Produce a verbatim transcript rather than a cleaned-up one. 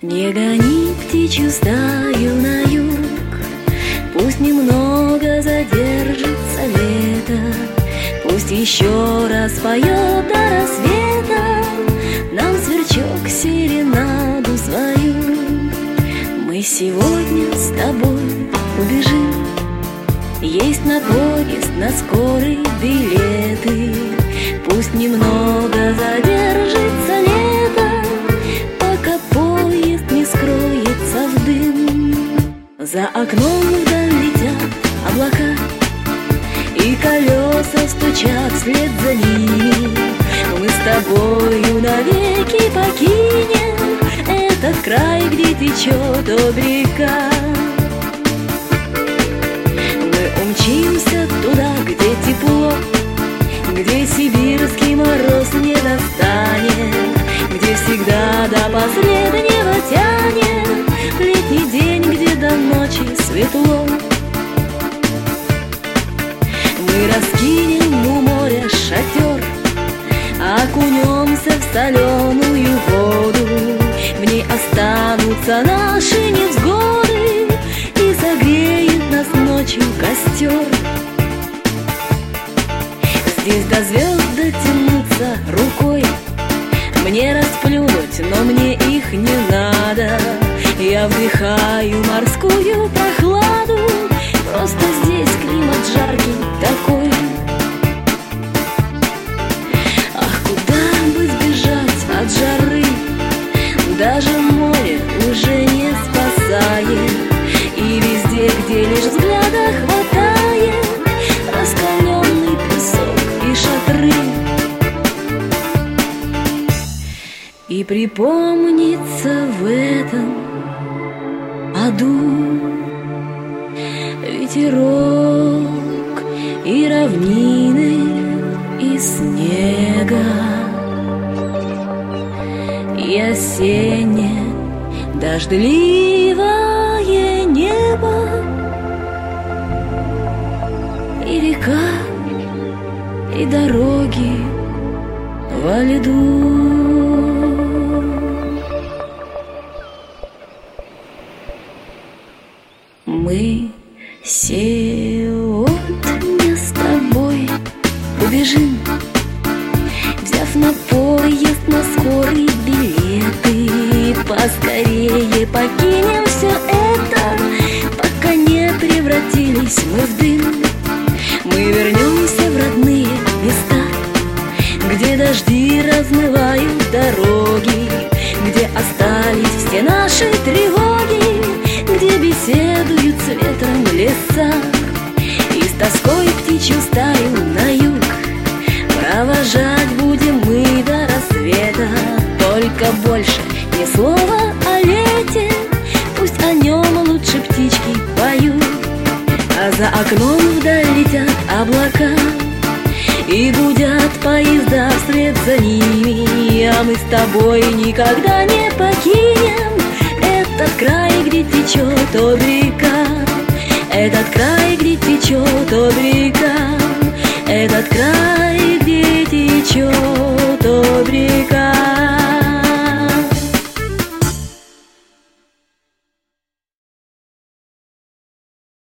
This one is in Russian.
Не гони птичью стаю на юг, пусть немного задержится лето, пусть еще раз поет до рассвета нам сверчок серенаду свою. Мы сегодня с тобой убежим, есть на поезд, на скорые билеты, пусть немного задержится лето, пока поезд не скроется в дым. За окном вдаль летят облака, и колеса стучат вслед за ними. Мы с тобою навеки покинем этот край, где течет Обь-река. Мы умчимся туда, где тепло, где сибирский мороз не достанет, где всегда до последнего тянет летний день, где до ночи светло. Мы раскинем у моря шатер, окунемся в соленую воду, в ней останутся наши невзгоды, и согреет нас ночью костер. Здесь до звезд дотянуться рукой, мне расплюнуть, но мне их не надо. Я вдыхаю морскую прохладу, просто здесь климат жаркий такой. Ах, куда бы сбежать от жары, даже море уже не спасает, и везде, где лишь взгляда хватает, раскаленный песок и шатры. И припомнится в этом аду ветерок и равнины из снега, и осеннее дождливое небо, и река, и дороги во льду. Мы сегодня с тобой убежим, взяв на поезд на скорые билеты, поскорее покинем все это, пока не превратились мы в дым. Мы вернемся в родные места, где дожди размывают дороги, где остались все наши тревоги, где беседуют с ветром леса. И с тоской птичью стаю на юг провожать будем мы до рассвета. Только больше ни слова о лете, пусть о нем лучше птички поют. А за окном вдаль летят облака, и гудят поезда вслед за ними. А мы с тобой никогда не покинем этот край, где течет Обь-река, этот край, где течет Обь-река, этот край, где течет Обь-река.